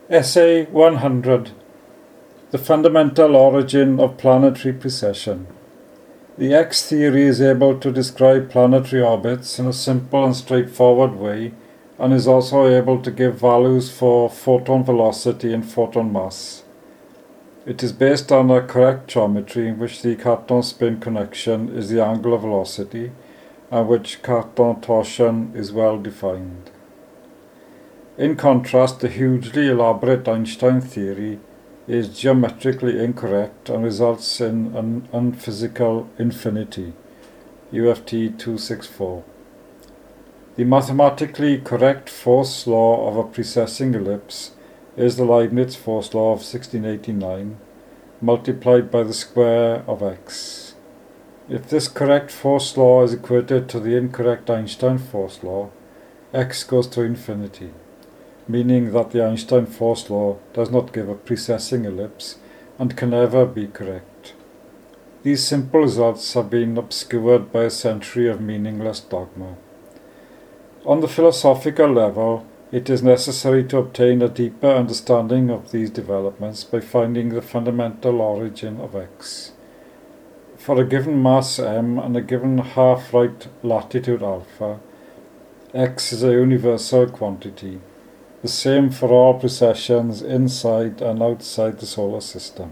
Essay 100. The fundamental origin of planetary precession. The X theory is able to describe planetary orbits in a simple and straightforward way, and is also able to give values for photon velocity and photon mass. It is based on a correct geometry in which the Cartan-spin connection is the angular velocity, and which Cartan torsion is well defined. In contrast, the hugely elaborate Einstein theory is geometrically incorrect and results in an unphysical infinity, UFT 264. The mathematically correct force law of a precessing ellipse is the Leibniz force law of 1689, multiplied by the square of x. If this correct force law is equated to the incorrect Einstein force law, x goes to infinity, meaning that the Einstein force law does not give a precessing ellipse and can never be correct. These simple results have been obscured by a century of meaningless dogma. On the philosophical level, it is necessary to obtain a deeper understanding of these developments by finding the fundamental origin of x. For a given mass m and a given half-right latitude alpha, x is a universal quantity, the same for all precessions inside and outside the solar system.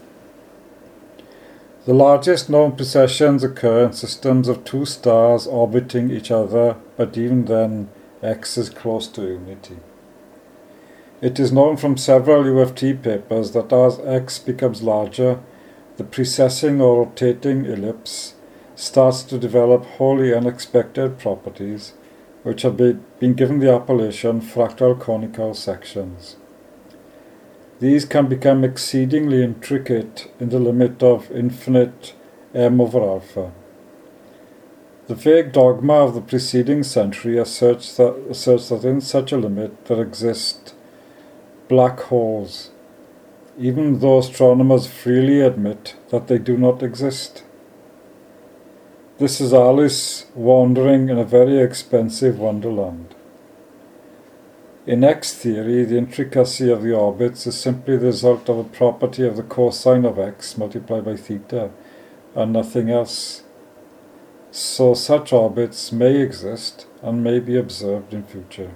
The largest known precessions occur in systems of two stars orbiting each other, but even then, x is close to unity. It is known from several UFT papers that as x becomes larger, the precessing or rotating ellipse starts to develop wholly unexpected properties, which have been given the appellation fractal conical sections. These can become exceedingly intricate in the limit of infinite m over alpha. The vague dogma of the preceding century asserts that in such a limit there exist black holes, even though astronomers freely admit that they do not exist. This is Alice wandering in a very expensive wonderland. In X theory, the intricacy of the orbits is simply the result of a property of the cosine of x multiplied by theta, and nothing else. So such orbits may exist and may be observed in future.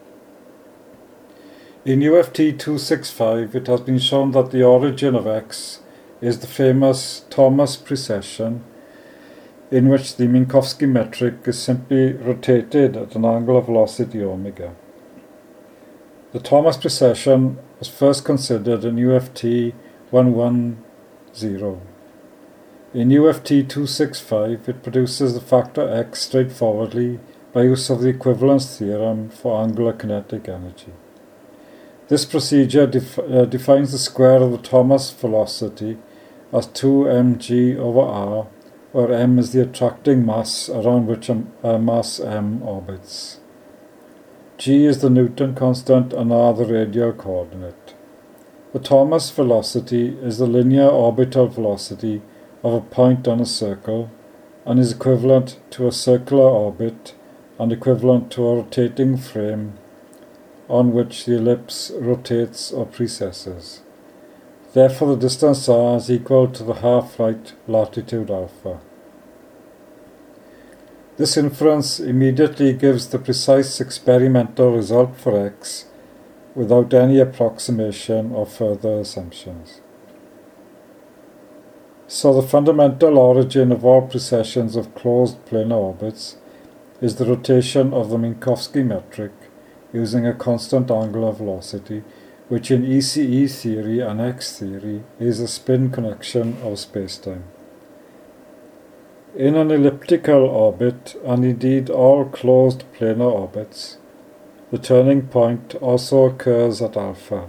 In UFT 265, it has been shown that the origin of x is the famous Thomas precession, in which the Minkowski metric is simply rotated at an angular velocity omega. The Thomas precession was first considered in UFT 110. In UFT 265, it produces the factor x straightforwardly by use of the equivalence theorem for angular kinetic energy. This procedure defines the square of the Thomas velocity as 2mg over r, where m is the attracting mass around which a mass m orbits. G is the Newton constant and r the radial coordinate. The Thomas velocity is the linear orbital velocity of a point on a circle and is equivalent to a circular orbit and equivalent to a rotating frame on which the ellipse rotates or precesses. Therefore, the distance r is equal to the half-right latitude alpha. This inference immediately gives the precise experimental result for x without any approximation or further assumptions. So the fundamental origin of all precessions of closed planar orbits is the rotation of the Minkowski metric using a constant angular velocity, which in ECE theory and X theory is a spin connection of spacetime. In an elliptical orbit, and indeed all closed planar orbits, the turning point also occurs at alpha.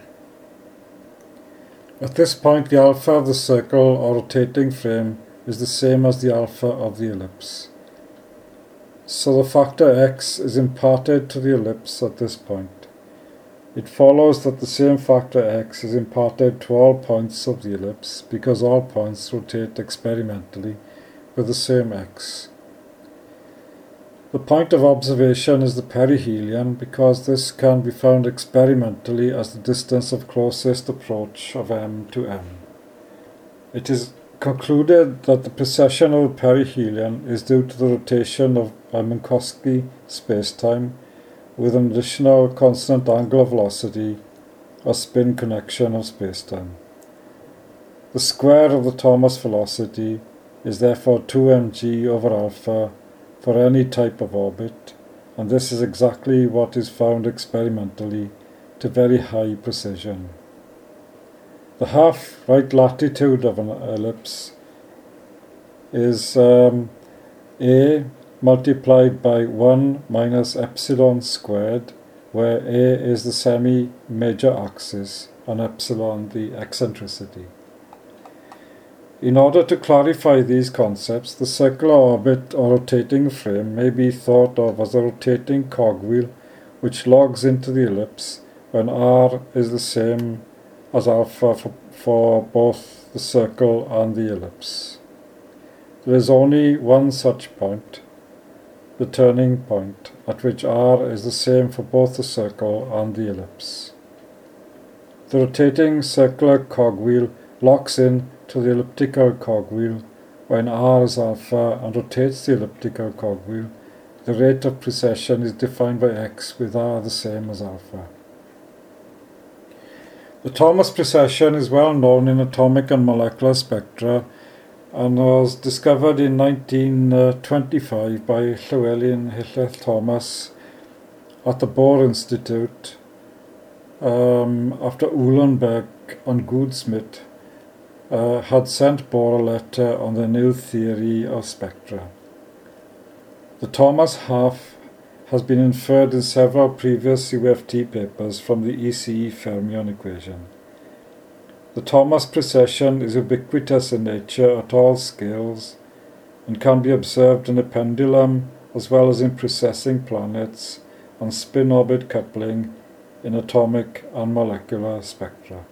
At this point, the alpha of the circle or rotating frame is the same as the alpha of the ellipse. So the factor x is imparted to the ellipse at this point. It follows that the same factor x is imparted to all points of the ellipse because all points rotate experimentally with the same x. The point of observation is the perihelion because this can be found experimentally as the distance of closest approach of M to M. It is concluded that the precession of the perihelion is due to the rotation of a Minkowski spacetime with an additional constant angular velocity or spin connection of spacetime. The square of the Thomas velocity is therefore 2mg over alpha for any type of orbit, and this is exactly what is found experimentally to very high precision. The half right latitude of an ellipse is A multiplied by 1 minus epsilon squared, where A is the semi-major axis and epsilon the eccentricity. In order to clarify these concepts, the circular orbit or rotating frame may be thought of as a rotating cogwheel which logs into the ellipse when r is the same as alpha for both the circle and the ellipse. There is only one such point, the turning point, at which r is the same for both the circle and the ellipse. The rotating circular cogwheel locks in to the elliptical cogwheel when r is alpha and rotates the elliptical cogwheel. The rate of precession is defined by x with r the same as alpha. The Thomas precession is well known in atomic and molecular spectra and was discovered in 1925 by Llewellyn Hilleth Thomas at the Bohr Institute after Uhlenbeck and Goudsmit had sent Bohr a letter on the new theory of spectra. The Thomas half has been inferred in several previous UFT papers from the ECE fermion equation. The Thomas precession is ubiquitous in nature at all scales and can be observed in a pendulum as well as in precessing planets and spin-orbit coupling in atomic and molecular spectra.